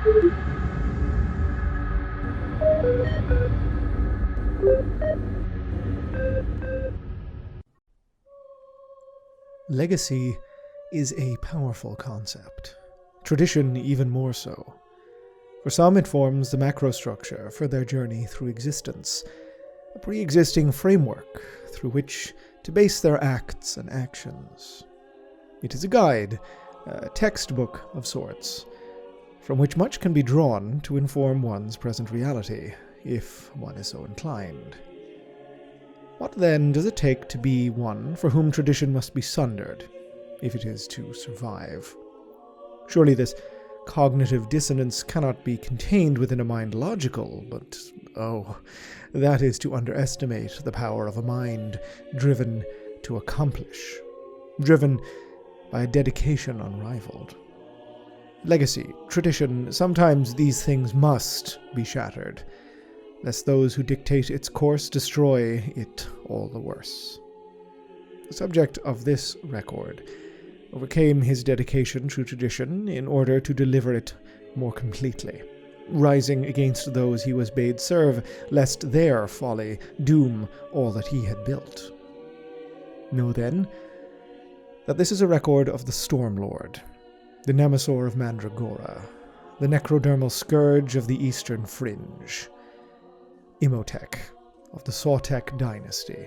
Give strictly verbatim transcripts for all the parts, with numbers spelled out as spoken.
Legacy is a powerful concept. Tradition even more so. For some, it forms the macrostructure for their journey through existence, a pre-existing framework through which to base their acts and actions. It is a guide, a textbook of sorts, from which much can be drawn to inform one's present reality, if one is so inclined. What then does it take to be one for whom tradition must be sundered, if it is to survive? Surely this cognitive dissonance cannot be contained within a mind logical, but, oh, that is to underestimate the power of a mind driven to accomplish, driven by a dedication unrivaled. Legacy, tradition, sometimes these things must be shattered, lest those who dictate its course destroy it all the worse. The subject of this record overcame his dedication to tradition in order to deliver it more completely, rising against those he was bade serve, lest their folly doom all that he had built. Know then that this is a record of the Stormlord, the Nemesaur of Mandragora, the necrodermal scourge of the Eastern Fringe, Imhotep of the Sautekh dynasty.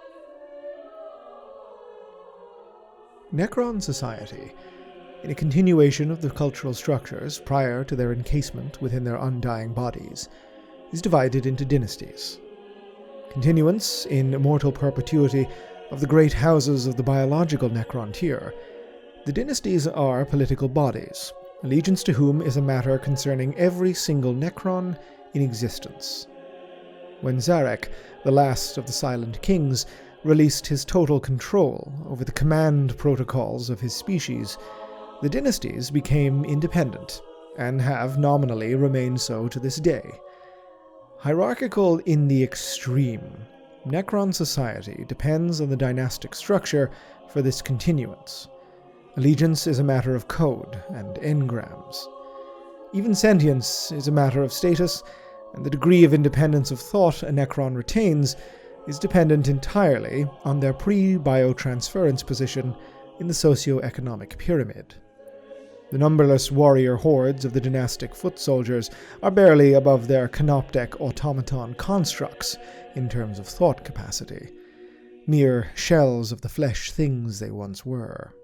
Necron society, in a continuation of the cultural structures prior to their encasement within their undying bodies, is divided into dynasties. Continuance in immortal perpetuity of the great houses of the biological Necron tier, the dynasties are political bodies, allegiance to whom is a matter concerning every single Necron in existence. When Zarek, the last of the Silent Kings, released his total control over the command protocols of his species, the dynasties became independent, and have nominally remained so to this day. Hierarchical in the extreme, Necron society depends on the dynastic structure for this continuance. Allegiance is a matter of code and engrams. Even sentience is a matter of status, and the degree of independence of thought a Necron retains is dependent entirely on their pre-biotransference position in the socio-economic pyramid. The numberless warrior hordes of the dynastic foot soldiers are barely above their canoptek automaton constructs in terms of thought capacity, mere shells of the flesh things they once were.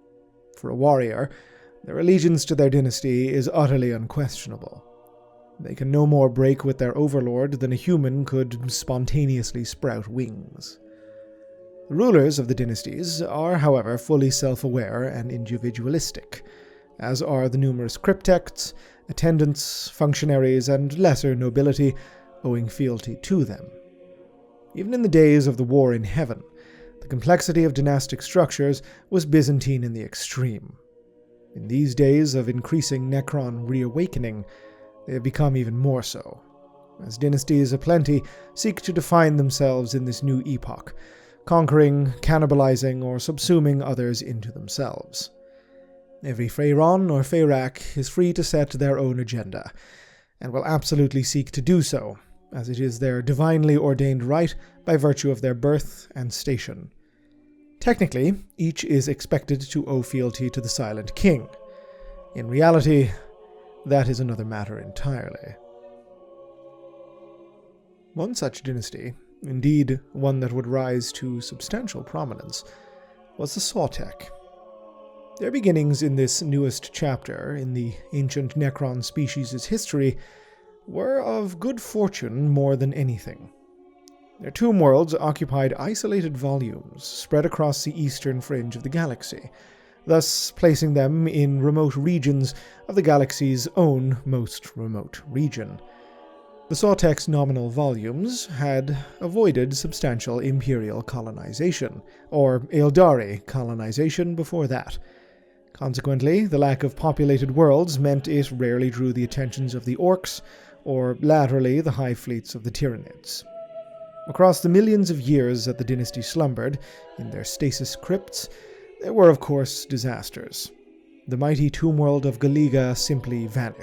For a warrior, their allegiance to their dynasty is utterly unquestionable. They can no more break with their overlord than a human could spontaneously sprout wings. The rulers of the dynasties are, however, fully self-aware and individualistic, as are the numerous cryptects, attendants, functionaries, and lesser nobility owing fealty to them. Even in the days of the War in Heaven, the complexity of dynastic structures was Byzantine in the extreme. In these days of increasing Necron reawakening, they have become even more so, as dynasties aplenty seek to define themselves in this new epoch, conquering, cannibalizing, or subsuming others into themselves. Every Pharaon or Pharaoh is free to set their own agenda, and will absolutely seek to do so, as it is their divinely ordained right by virtue of their birth and station. Technically, each is expected to owe fealty to the Silent King. In reality, that is another matter entirely. One such dynasty, indeed one that would rise to substantial prominence, was the Sautekh. Their beginnings in this newest chapter in the ancient Necron species' history were of good fortune more than anything. Their tomb worlds occupied isolated volumes spread across the eastern fringe of the galaxy, thus placing them in remote regions of the galaxy's own most remote region. The Sautekh's nominal volumes had avoided substantial imperial colonization, or Eldari colonization before that. Consequently, the lack of populated worlds meant it rarely drew the attentions of the Orcs, or laterally the high fleets of the Tyranids. Across the millions of years that the dynasty slumbered in their stasis crypts, there were, of course, disasters. The mighty tomb world of Galiga simply vanished,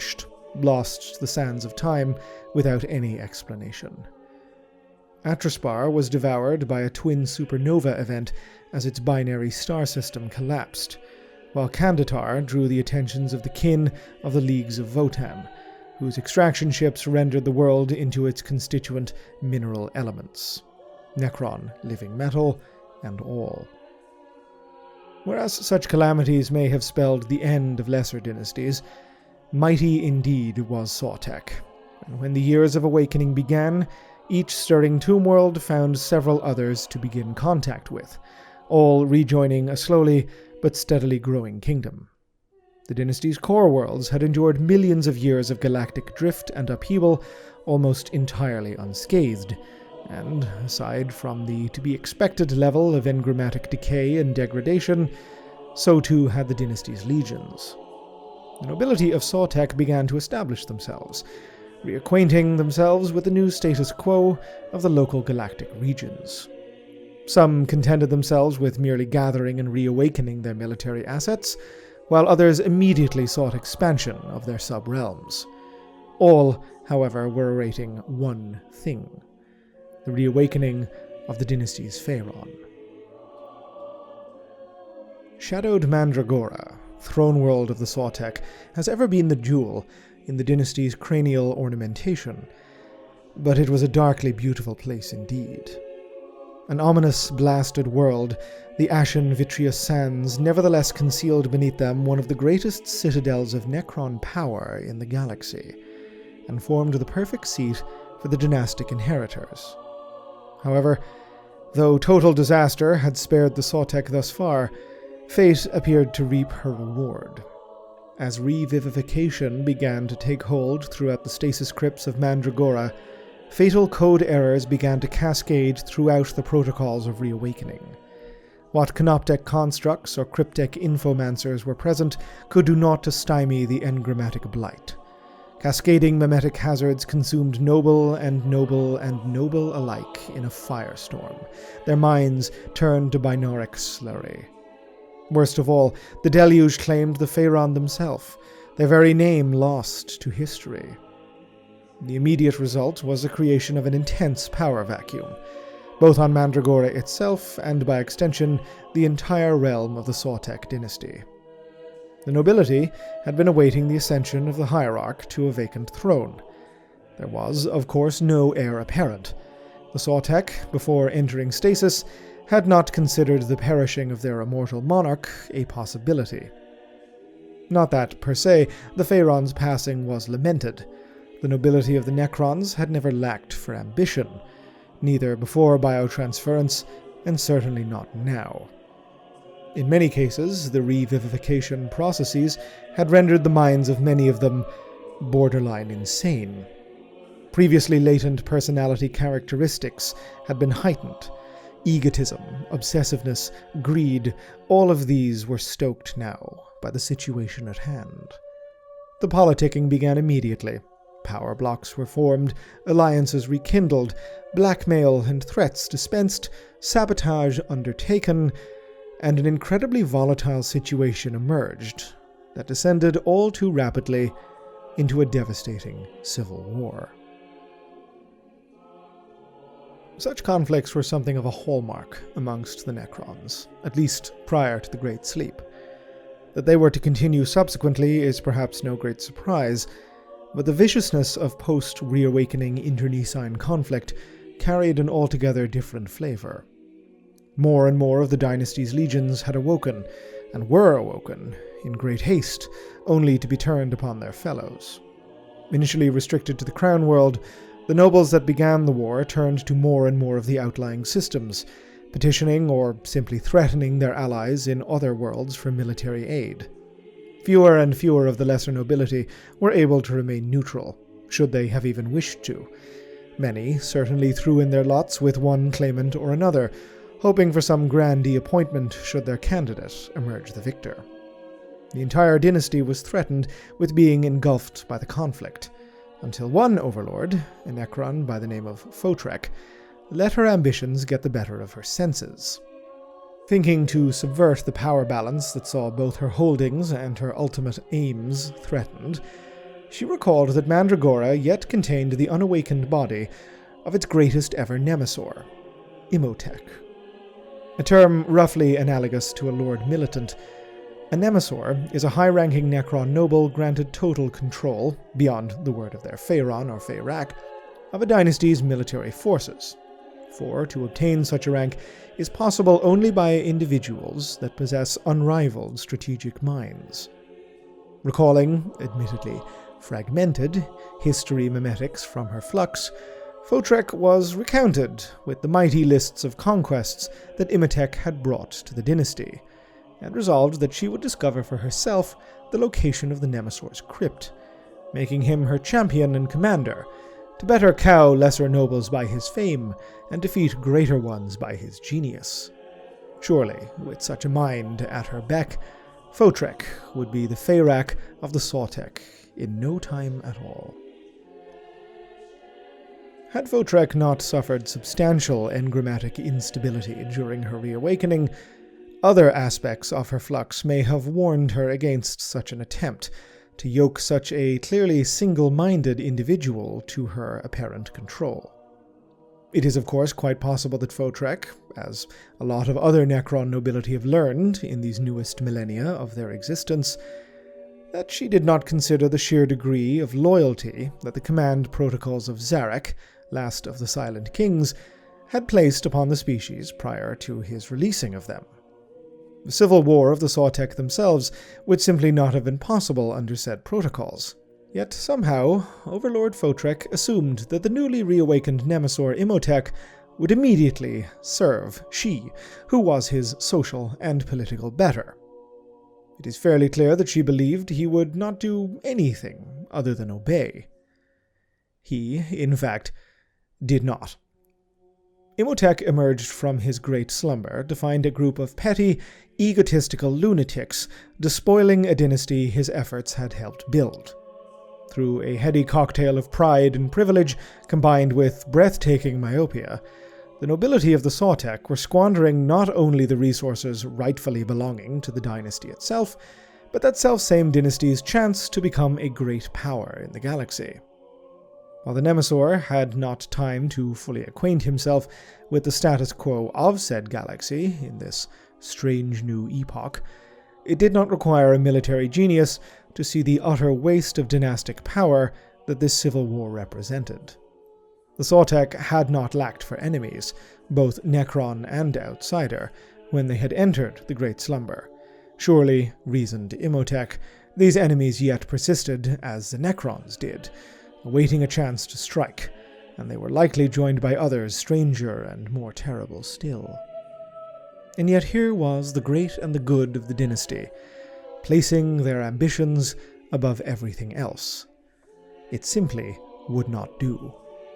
lost to the sands of time without any explanation. Atrospar was devoured by a twin supernova event as its binary star system collapsed, while Kandatar drew the attentions of the kin of the Leagues of Votan, whose extraction ships rendered the world into its constituent mineral elements: Necron, living metal, and all. Whereas such calamities may have spelled the end of lesser dynasties, mighty indeed was Sautekh, and when the Years of Awakening began, each stirring tomb world found several others to begin contact with, all rejoining a slowly but steadily growing kingdom. The dynasty's core worlds had endured millions of years of galactic drift and upheaval almost entirely unscathed, and, aside from the to-be-expected level of engrammatic decay and degradation, so too had the dynasty's legions. The nobility of Sautekh began to establish themselves, reacquainting themselves with the new status quo of the local galactic regions. Some contented themselves with merely gathering and reawakening their military assets, while others immediately sought expansion of their sub-realms. All, however, were awaiting one thing: the reawakening of the dynasty's Pharaon. Shadowed Mandragora, throne world of the Sautekh, has ever been the jewel in the dynasty's cranial ornamentation, but it was a darkly beautiful place indeed. An ominous, blasted world, the ashen vitreous sands nevertheless concealed beneath them one of the greatest citadels of Necron power in the galaxy, and formed the perfect seat for the dynastic inheritors. However, though total disaster had spared the Sautekh thus far, fate appeared to reap her reward. As revivification began to take hold throughout the stasis crypts of Mandragora, fatal code errors began to cascade throughout the protocols of reawakening. What canoptek constructs or cryptek infomancers were present could do naught to stymie the engrammatic blight. Cascading memetic hazards consumed noble and noble and noble alike in a firestorm, their minds turned to binaric slurry. Worst of all, the deluge claimed the Pharaon themselves, their very name lost to history. The immediate result was the creation of an intense power vacuum, both on Mandragora itself and, by extension, the entire realm of the Sautekh dynasty. The nobility had been awaiting the ascension of the hierarch to a vacant throne. There was, of course, no heir apparent. The Sautekh, before entering stasis, had not considered the perishing of their immortal monarch a possibility. Not that, per se, the Pharaon's passing was lamented. The nobility of the Necrons had never lacked for ambition, neither before biotransference, and certainly not now. In many cases, the revivification processes had rendered the minds of many of them borderline insane. Previously latent personality characteristics had been heightened. Egotism, obsessiveness, greed, all of these were stoked now by the situation at hand. The politicking began immediately. Power blocks were formed, alliances rekindled, blackmail and threats dispensed, sabotage undertaken, and an incredibly volatile situation emerged that descended all too rapidly into a devastating civil war. Such conflicts were something of a hallmark amongst the Necrons, at least prior to the Great Sleep. That they were to continue subsequently is perhaps no great surprise, but the viciousness of post-reawakening internecine conflict carried an altogether different flavor. More and more of the dynasty's legions had awoken, and were awoken, in great haste, only to be turned upon their fellows. Initially restricted to the Crown World, the nobles that began the war turned to more and more of the outlying systems, petitioning or simply threatening their allies in other worlds for military aid. Fewer and fewer of the lesser nobility were able to remain neutral, should they have even wished to. Many certainly threw in their lots with one claimant or another, hoping for some grandee appointment should their candidate emerge the victor. The entire dynasty was threatened with being engulfed by the conflict, until one overlord, a Necron by the name of Photrek, let her ambitions get the better of her senses. Thinking to subvert the power balance that saw both her holdings and her ultimate aims threatened, She recalled that Mandragora yet contained the unawakened body of its greatest ever Nemesaur, Imhotep. A term roughly analogous to a Lord Militant, a Nemesaur is a high-ranking Necron noble granted total control, beyond the word of their Pharaon or Pharaoh, of a dynasty's military forces. For to obtain such a rank is possible only by individuals that possess unrivaled strategic minds. Recalling, admittedly fragmented, history memetics from her flux, Photrek was recounted with the mighty lists of conquests that Imhotep had brought to the dynasty, and resolved that she would discover for herself the location of the Nemesaur's crypt, making him her champion and commander, to better cow lesser nobles by his fame and defeat greater ones by his genius. Surely, with such a mind at her beck, Photrek would be the Pharaoh of the Sautekh in no time at all. Had Photrek not suffered substantial engrammatic instability during her reawakening, other aspects of her flux may have warned her against such an attempt to yoke such a clearly single-minded individual to her apparent control. It is of course quite possible that Photrek, as a lot of other Necron nobility have learned in these newest millennia of their existence, that she did not consider the sheer degree of loyalty that the command protocols of Zarek, last of the Silent Kings, had placed upon the species prior to his releasing of them. The civil war of the Sautekh themselves would simply not have been possible under said protocols. Yet somehow, Overlord Photrek assumed that the newly reawakened Nemesaur Imhotep would immediately serve she, who was his social and political better. It is fairly clear that she believed he would not do anything other than obey. He, in fact, did not. Imhotep emerged from his great slumber to find a group of petty, egotistical lunatics despoiling a dynasty his efforts had helped build. Through a heady cocktail of pride and privilege combined with breathtaking myopia, the nobility of the Sautekh were squandering not only the resources rightfully belonging to the dynasty itself, but that selfsame dynasty's chance to become a great power in the galaxy. While the Nemesaur had not time to fully acquaint himself with the status quo of said galaxy in this strange new epoch, it did not require a military genius to see the utter waste of dynastic power that this civil war represented. The Sautekh had not lacked for enemies, both Necron and outsider, when they had entered the Great Slumber. Surely, reasoned Imhotep, these enemies yet persisted as the Necrons did, awaiting a chance to strike, and they were likely joined by others stranger and more terrible still. And yet here was the great and the good of the dynasty, placing their ambitions above everything else. It simply would not do.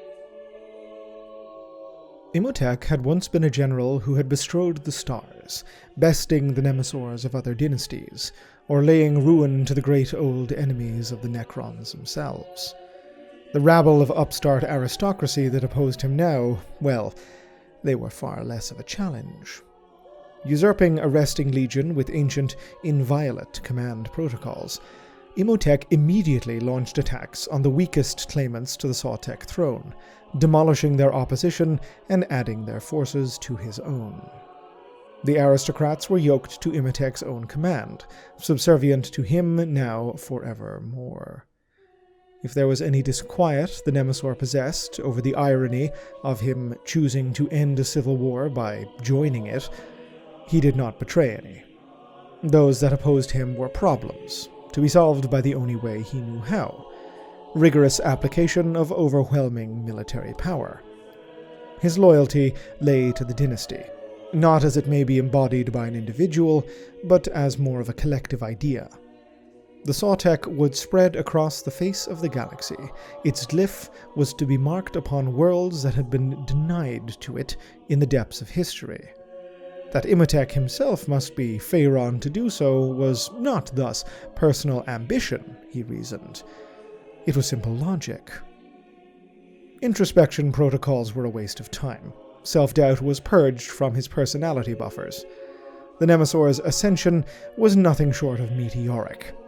Imhotep had once been a general who had bestrode the stars, besting the Nemesaurs of other dynasties, or laying ruin to the great old enemies of the Necrons themselves. The rabble of upstart aristocracy that opposed him now, well, they were far less of a challenge. Usurping a resting legion with ancient, inviolate command protocols, Imhotep immediately launched attacks on the weakest claimants to the Sautekh throne, demolishing their opposition and adding their forces to his own. The aristocrats were yoked to Imhotep's own command, subservient to him now forevermore. If there was any disquiet the Nemesaur possessed over the irony of him choosing to end a civil war by joining it, he did not betray any. Those that opposed him were problems, to be solved by the only way he knew how: rigorous application of overwhelming military power. His loyalty lay to the dynasty, not as it may be embodied by an individual, but as more of a collective idea. The Sautekh would spread across the face of the galaxy. Its glyph was to be marked upon worlds that had been denied to it in the depths of history. That Imhotep himself must be Pharaon to do so was not thus personal ambition, he reasoned. It was simple logic. Introspection protocols were a waste of time. Self-doubt was purged from his personality buffers. The Nemesaur's ascension was nothing short of meteoric.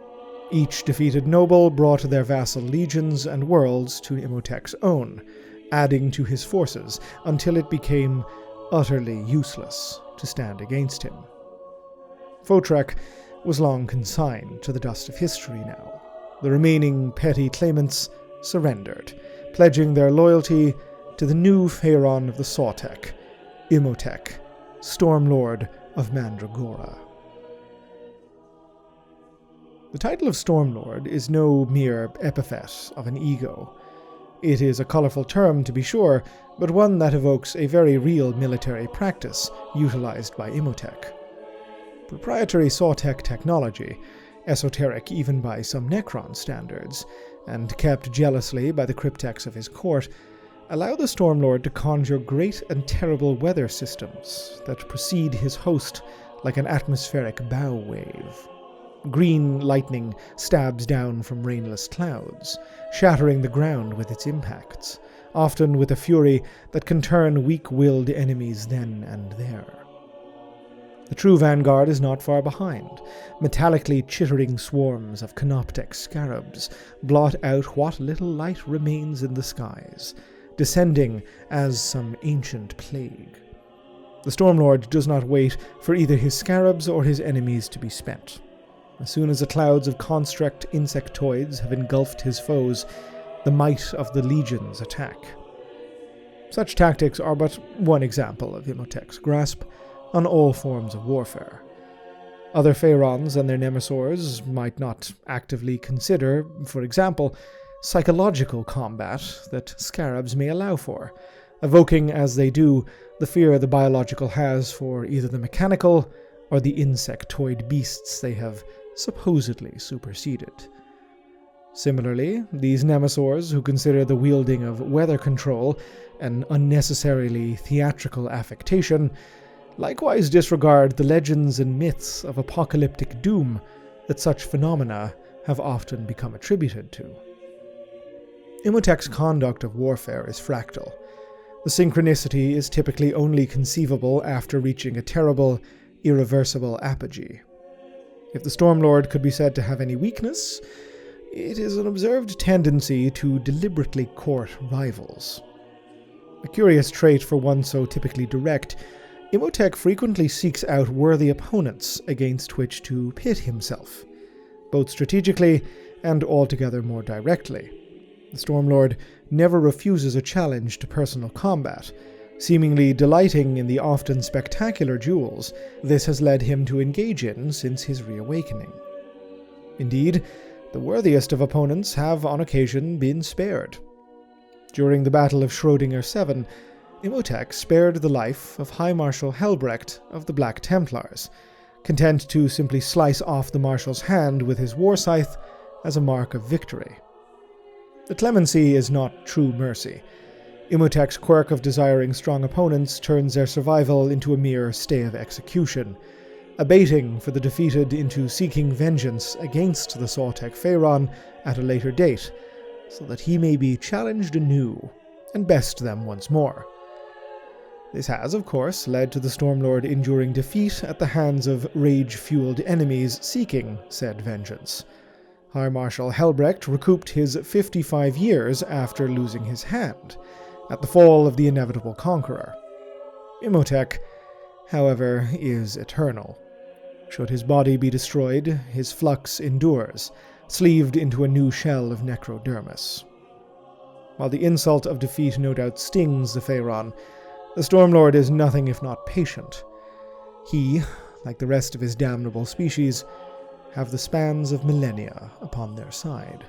Each defeated noble brought their vassal legions and worlds to Imhotep's own, adding to his forces until it became utterly useless to stand against him. Photrek was long consigned to the dust of history now. The remaining petty claimants surrendered, pledging their loyalty to the new Pharaon of the Sautekh, Imhotep, Stormlord of Mandragora. The title of Stormlord is no mere epithet of an ego. It is a colorful term, to be sure, but one that evokes a very real military practice utilized by Imhotep. Proprietary Sautekh technology, esoteric even by some Necron standards, and kept jealously by the cryptex of his court, allow the Stormlord to conjure great and terrible weather systems that precede his host like an atmospheric bow wave. Green lightning stabs down from rainless clouds, shattering the ground with its impacts, often with a fury that can turn weak-willed enemies then and there. The true vanguard is not far behind. Metallically chittering swarms of canoptek scarabs blot out what little light remains in the skies, descending as some ancient plague. The Stormlord does not wait for either his scarabs or his enemies to be spent. As soon as the clouds of construct insectoids have engulfed his foes, the might of the legions attack. Such tactics are but one example of Imhotep's grasp on all forms of warfare. Other pharaons and their nemesors might not actively consider, for example, psychological combat that scarabs may allow for, evoking as they do the fear the biological has for either the mechanical or the insectoid beasts they have supposedly superseded. Similarly, these nemesors who consider the wielding of weather control an unnecessarily theatrical affectation likewise disregard the legends and myths of apocalyptic doom that such phenomena have often become attributed to. Imhotep's conduct of warfare is fractal. The synchronicity is typically only conceivable after reaching a terrible, irreversible apogee. If the Stormlord could be said to have any weakness, it is an observed tendency to deliberately court rivals. A curious trait for one so typically direct, Imhotep frequently seeks out worthy opponents against which to pit himself, both strategically and altogether more directly. The Stormlord never refuses a challenge to personal combat, seemingly delighting in the often spectacular duels this has led him to engage in since his reawakening. Indeed, the worthiest of opponents have on occasion been spared. During the Battle of Schrödinger seven, Imhotep spared the life of High Marshal Helbrecht of the Black Templars, content to simply slice off the Marshal's hand with his war scythe as a mark of victory. The clemency is not true mercy. Imhotep's quirk of desiring strong opponents turns their survival into a mere stay of execution, abating for the defeated into seeking vengeance against the Sautekh Pharaon at a later date, so that he may be challenged anew and best them once more. This has, of course, led to the Stormlord enduring defeat at the hands of rage-fueled enemies seeking said vengeance. High Marshal Helbrecht recouped his fifty-five years after losing his hand, at the fall of the inevitable conqueror. Imhotep, however, is eternal. Should his body be destroyed, his flux endures, sleeved into a new shell of necrodermis. While the insult of defeat no doubt stings the Pharaon, the Stormlord is nothing if not patient. He, like the rest of his damnable species, have the spans of millennia upon their side.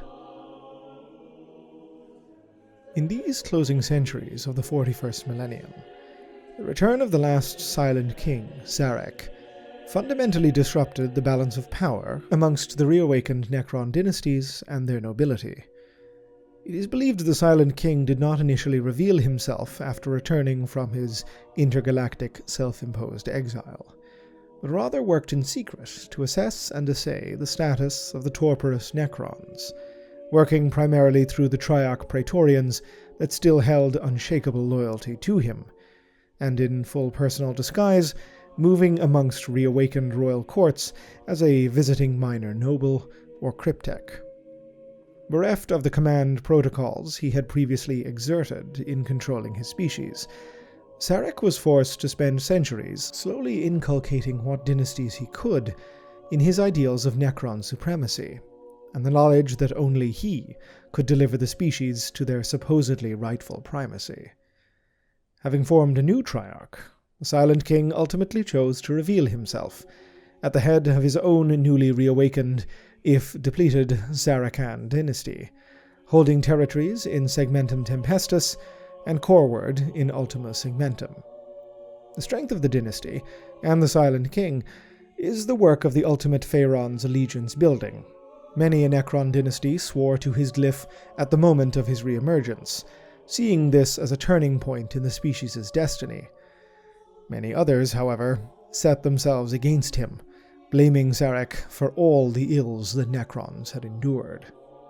In these closing centuries of the forty-first millennium, the return of the last silent king, Zarek, fundamentally disrupted the balance of power amongst the reawakened Necron dynasties and their nobility. It is believed the Silent King did not initially reveal himself after returning from his intergalactic self-imposed exile, but rather worked in secret to assess and assay the status of the torporous Necrons, working primarily through the Triarch Praetorians that still held unshakable loyalty to him, and in full personal disguise, moving amongst reawakened royal courts as a visiting minor noble or Cryptek. Bereft of the command protocols he had previously exerted in controlling his species, Sarek was forced to spend centuries slowly inculcating what dynasties he could in his ideals of Necron supremacy, and the knowledge that only he could deliver the species to their supposedly rightful primacy. Having formed a new Triarch, the Silent King ultimately chose to reveal himself at the head of his own newly reawakened, if depleted, Sarachan dynasty, holding territories in Segmentum Tempestus and Corward in Ultima Segmentum. The strength of the dynasty, and the Silent King, is the work of the ultimate Pharaon's allegiance building. Many a Necron dynasty swore to his glyph at the moment of his reemergence, seeing this as a turning point in the species' destiny. Many others, however, set themselves against him, blaming Sarek for all the ills the Necrons had endured.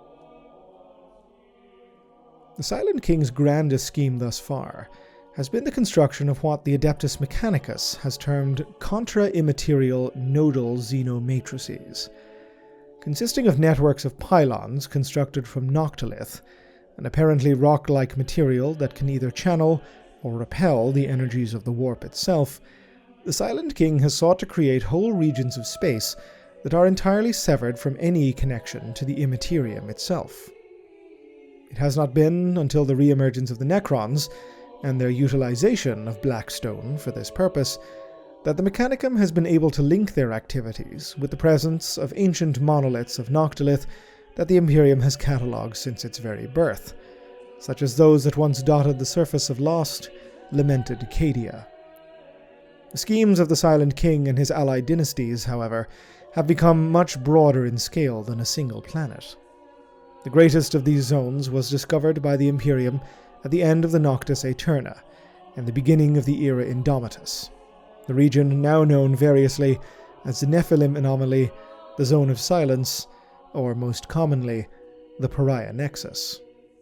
The Silent King's grandest scheme thus far has been the construction of what the Adeptus Mechanicus has termed contra-immaterial nodal xenomatrices. Consisting of networks of pylons constructed from noctilith, an apparently rock-like material that can either channel or repel the energies of the warp itself, the Silent King has sought to create whole regions of space that are entirely severed from any connection to the Immaterium itself. It has not been until the re-emergence of the Necrons, and their utilization of Blackstone for this purpose, that the Mechanicum has been able to link their activities with the presence of ancient monoliths of Noctilith that the Imperium has catalogued since its very birth, such as those that once dotted the surface of lost, lamented Cadia. The schemes of the Silent King and his allied dynasties, however, have become much broader in scale than a single planet. The greatest of these zones was discovered by the Imperium at the end of the Noctis Aeterna, and the beginning of the era Indomitus, the region now known variously as the Nephilim Anomaly, the Zone of Silence, or most commonly, the Pariah Nexus.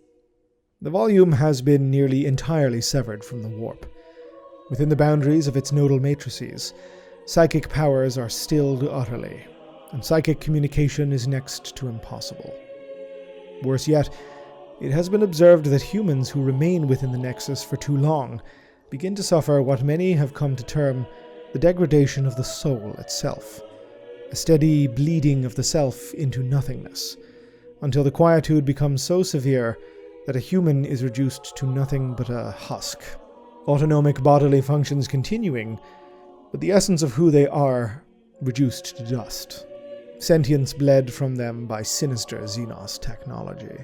The volume has been nearly entirely severed from the warp. Within the boundaries of its nodal matrices, psychic powers are stilled utterly, and psychic communication is next to impossible. Worse yet, it has been observed that humans who remain within the Nexus for too long begin to suffer what many have come to term the degradation of the soul itself, a steady bleeding of the self into nothingness, until the quietude becomes so severe that a human is reduced to nothing but a husk, autonomic bodily functions continuing, but the essence of who they are reduced to dust, sentience bled from them by sinister Xenos technology.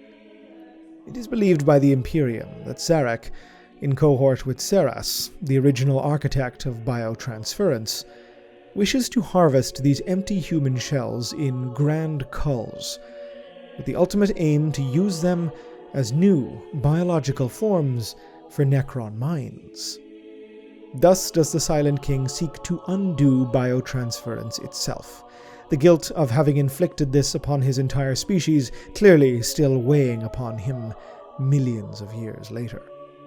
It is believed by the Imperium that Sarek, in cohort with Seras, the original architect of biotransference, wishes to harvest these empty human shells in grand culls, with the ultimate aim to use them as new biological forms for Necron minds. Thus does the Silent King seek to undo biotransference itself, the guilt of having inflicted this upon his entire species clearly still weighing upon him millions of years later.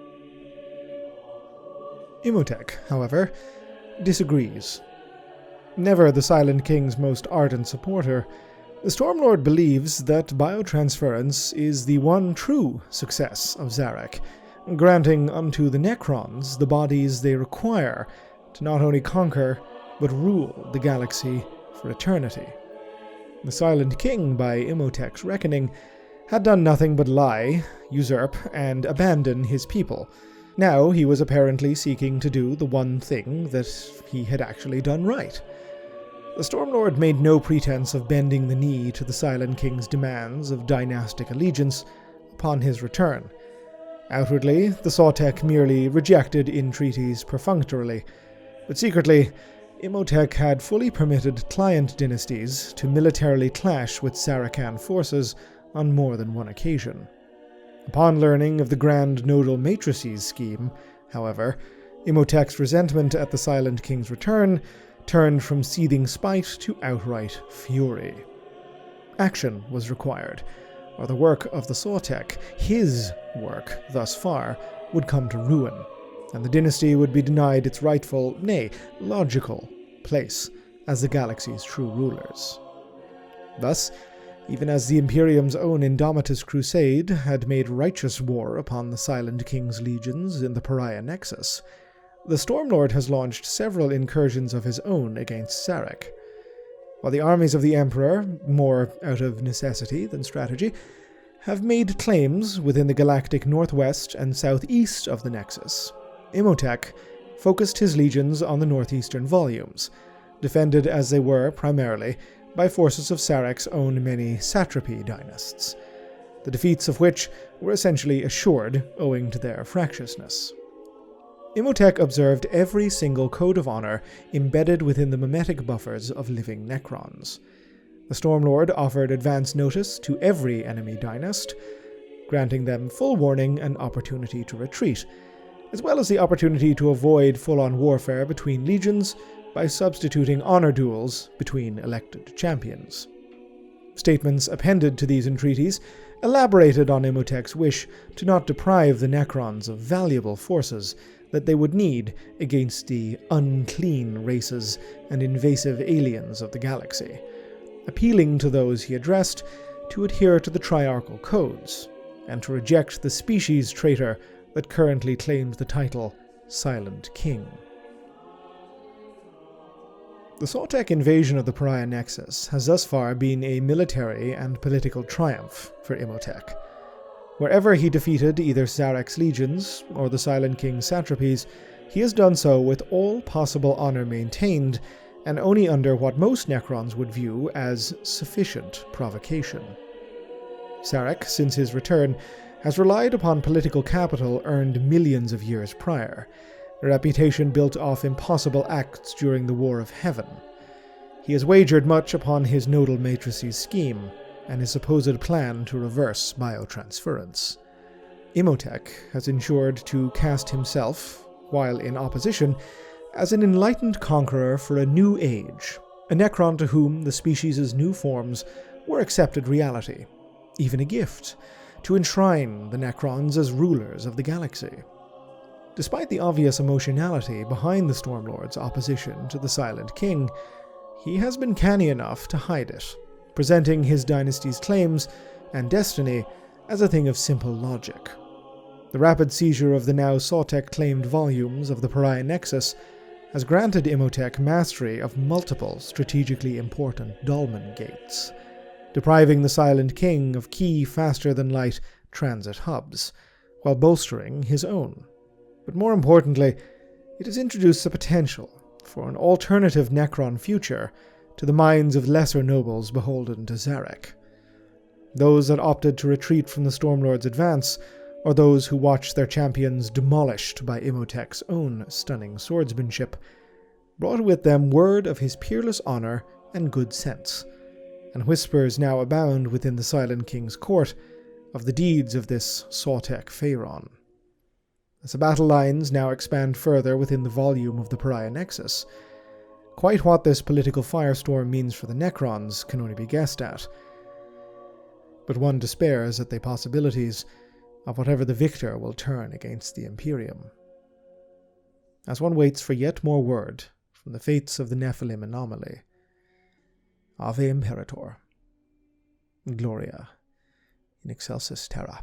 Imhotep, however, disagrees. Never the Silent King's most ardent supporter, the Stormlord believes that biotransference is the one true success of Zarek, granting unto the Necrons the bodies they require to not only conquer, but rule the galaxy for eternity. The Silent King, by Imhotep's reckoning, had done nothing but lie, usurp, and abandon his people. Now he was apparently seeking to do the one thing that he had actually done right. The Stormlord made no pretense of bending the knee to the Silent King's demands of dynastic allegiance upon his return. Outwardly, the Sautek merely rejected entreaties perfunctorily, but secretly, Imhotep had fully permitted client dynasties to militarily clash with Sarachan forces on more than one occasion. Upon learning of the Grand Nodal Matrices scheme, however, Imhotep's resentment at the Silent King's return turned from seething spite to outright fury. Action was required, or the work of the Sautek, his work thus far, would come to ruin, and the dynasty would be denied its rightful, nay, logical, place as the galaxy's true rulers. Thus, even as the Imperium's own Indomitus Crusade had made righteous war upon the Silent King's legions in the Pariah Nexus, the Stormlord has launched several incursions of his own against Sarek. While the armies of the Emperor, more out of necessity than strategy, have made claims within the galactic northwest and southeast of the Nexus, Imhotep focused his legions on the northeastern volumes, defended as they were primarily by forces of Sarek's own many satrapy dynasts, the defeats of which were essentially assured owing to their fractiousness. Imhotep observed every single code of honor embedded within the mimetic buffers of living Necrons. The Stormlord offered advance notice to every enemy dynast, granting them full warning and opportunity to retreat, as well as the opportunity to avoid full-on warfare between legions by substituting honor duels between elected champions. Statements appended to these entreaties elaborated on Imhotep's wish to not deprive the Necrons of valuable forces that they would need against the unclean races and invasive aliens of the galaxy, appealing to those he addressed to adhere to the Triarchal codes, and to reject the species traitor that currently claims the title Silent King. The Sautekh invasion of the Pariah Nexus has thus far been a military and political triumph for Imhotep. Wherever he defeated either Sarek's legions or the Silent King's satrapies, he has done so with all possible honor maintained, and only under what most Necrons would view as sufficient provocation. Sarek, since his return, has relied upon political capital earned millions of years prior, a reputation built off impossible acts during the War of Heaven. He has wagered much upon his nodal matrices scheme, and his supposed plan to reverse biotransference. Imhotep has ensured to cast himself, while in opposition, as an enlightened conqueror for a new age, a Necron to whom the species' new forms were accepted reality, even a gift, to enshrine the Necrons as rulers of the galaxy. Despite the obvious emotionality behind the Stormlord's opposition to the Silent King, he has been canny enough to hide it, presenting his dynasty's claims and destiny as a thing of simple logic. The rapid seizure of the now Sautekh-claimed volumes of the Pariah Nexus has granted Imhotep mastery of multiple strategically important dolmen gates, depriving the Silent King of key faster-than-light transit hubs, while bolstering his own. But more importantly, it has introduced the potential for an alternative Necron future to the minds of lesser nobles beholden to Sarek. Those that opted to retreat from the Stormlord's advance, or those who watched their champions demolished by Imhotep's own stunning swordsmanship, brought with them word of his peerless honor and good sense, and whispers now abound within the Silent King's court of the deeds of this Sautekh Pharaon. As the battle lines now expand further within the volume of the Pariah Nexus, quite what this political firestorm means for the Necrons can only be guessed at, but one despairs at the possibilities of whatever the victor will turn against the Imperium. As one waits for yet more word from the fates of the Nephilim anomaly, Ave Imperator, Gloria in excelsis terra.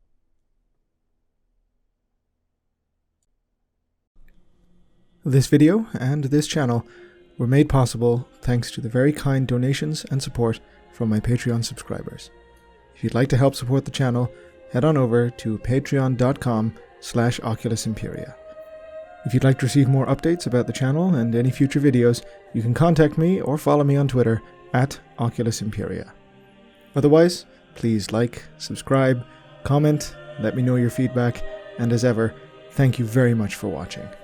This video and this channel were made possible thanks to the very kind donations and support from my Patreon subscribers. If you'd like to help support the channel, head on over to patreon.com slash Oculus Imperia. If you'd like to receive more updates about the channel and any future videos, you can contact me or follow me on Twitter at Oculus Imperia. Otherwise, please like, subscribe, comment, let me know your feedback, and as ever, thank you very much for watching.